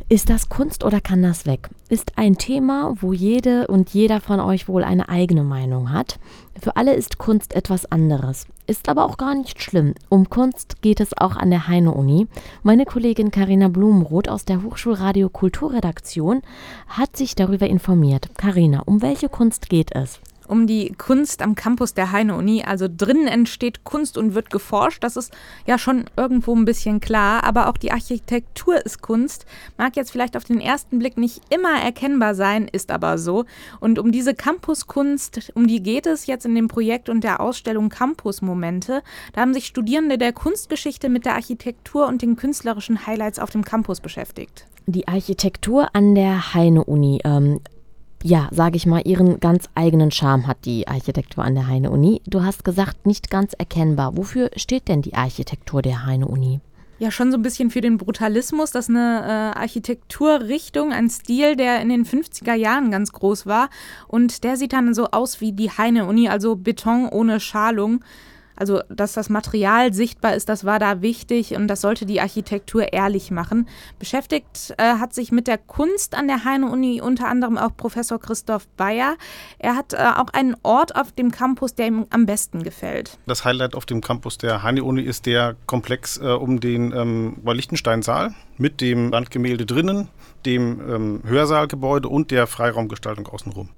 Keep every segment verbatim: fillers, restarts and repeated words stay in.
Ist das Kunst oder kann das weg? Ist ein Thema, wo jede und jeder von euch wohl eine eigene Meinung hat. Für alle ist Kunst etwas anderes. Ist aber auch gar nicht schlimm. Um Kunst geht es auch an der Heine-Uni. Meine Kollegin Carina Blumenroth aus der Hochschulradio Kulturredaktion hat sich darüber informiert. Carina, um welche Kunst geht es? Um die Kunst am Campus der Heine-Uni. Also drinnen entsteht Kunst und wird geforscht. Das ist ja schon irgendwo ein bisschen klar. Aber auch die Architektur ist Kunst. Mag jetzt vielleicht auf den ersten Blick nicht immer erkennbar sein, ist aber so. Und um diese Campuskunst, um die geht es jetzt in dem Projekt und der Ausstellung Campusmomente. Da haben sich Studierende der Kunstgeschichte mit der Architektur und den künstlerischen Highlights auf dem Campus beschäftigt. Die Architektur an der Heine-Uni, ähm, ja, sage ich mal, ihren ganz eigenen Charme hat die Architektur an der Heine-Uni. Du hast gesagt, nicht ganz erkennbar. Wofür steht denn die Architektur der Heine-Uni? Ja, schon so ein bisschen für den Brutalismus. Das ist eine äh, Architekturrichtung, ein Stil, der in den fünfziger Jahren ganz groß war. Und der sieht dann so aus wie die Heine-Uni, also Beton ohne Schalung. Also, dass das Material sichtbar ist, das war da wichtig und das sollte die Architektur ehrlich machen. Beschäftigt äh, hat sich mit der Kunst an der Heine-Uni unter anderem auch Professor Christoph Bayer. Er hat äh, auch einen Ort auf dem Campus, der ihm am besten gefällt. Das Highlight auf dem Campus der Heine-Uni ist der Komplex äh, um den ähm, Roy-Lichtenstein-Saal mit dem Wandgemälde drinnen, dem ähm, Hörsaalgebäude und der Freiraumgestaltung außenrum.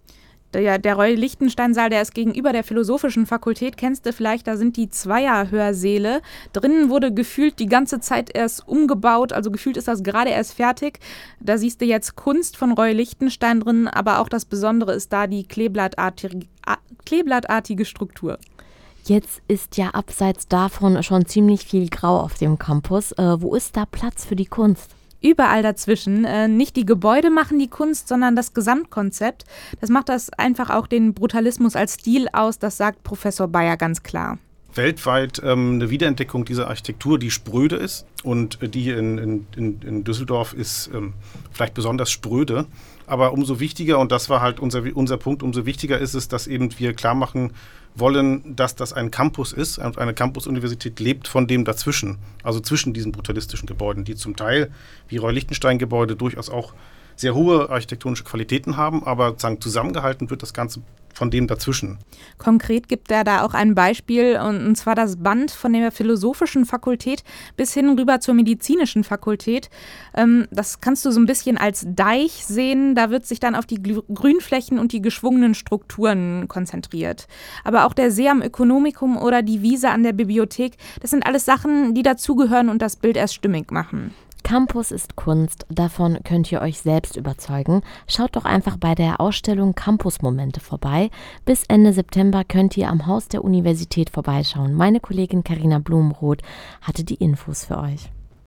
Der, der Roy-Lichtenstein-Saal, der ist gegenüber der Philosophischen Fakultät, kennst du vielleicht, da sind die Zweierhörsäle. Drinnen wurde gefühlt die ganze Zeit erst umgebaut, also gefühlt ist das gerade erst fertig. Da siehst du jetzt Kunst von Roy-Lichtenstein drin, aber auch das Besondere ist da die kleeblattartige, kleeblattartige Struktur. Jetzt ist ja abseits davon schon ziemlich viel Grau auf dem Campus. Äh, wo ist da Platz für die Kunst? Überall dazwischen. Äh, nicht die Gebäude machen die Kunst, sondern das Gesamtkonzept. Das macht das einfach auch den Brutalismus als Stil aus, das sagt Professor Bayer ganz klar. Weltweit ähm, eine Wiederentdeckung dieser Architektur, die spröde ist und die hier in, in, in Düsseldorf ist ähm, vielleicht besonders spröde. Aber umso wichtiger, und das war halt unser, unser Punkt, umso wichtiger ist es, dass eben wir klar machen wollen, dass das ein Campus ist. Und eine Campus-Universität lebt von dem dazwischen, also zwischen diesen brutalistischen Gebäuden, die zum Teil, wie Roy-Lichtenstein-Gebäude, durchaus auch sehr hohe architektonische Qualitäten haben, aber sagen, zusammengehalten wird das Ganze von dem dazwischen. Konkret gibt er da auch ein Beispiel, und zwar das Band von der Philosophischen Fakultät bis hin rüber zur Medizinischen Fakultät. Das kannst du so ein bisschen als Deich sehen, da wird sich dann auf die Grünflächen und die geschwungenen Strukturen konzentriert. Aber auch der See am Ökonomikum oder die Wiese an der Bibliothek, das sind alles Sachen, die dazugehören und das Bild erst stimmig machen. Campus ist Kunst, davon könnt ihr euch selbst überzeugen. Schaut doch einfach bei der Ausstellung Campusmomente vorbei. Bis Ende September könnt ihr am Haus der Universität vorbeischauen. Meine Kollegin Carina Blumenroth hatte die Infos für euch.